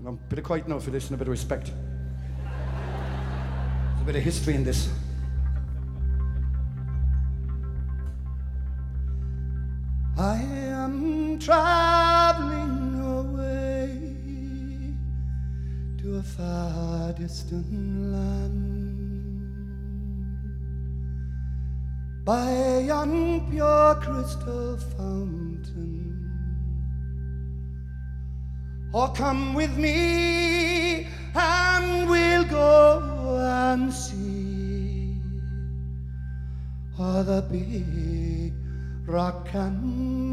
I'm a bit of quiet now for this and a bit of respect. There's a bit of history in this. I am traveling away to a far distant land, by a young pure crystal fountain. Or come with me and we'll go and see the big rock canyon.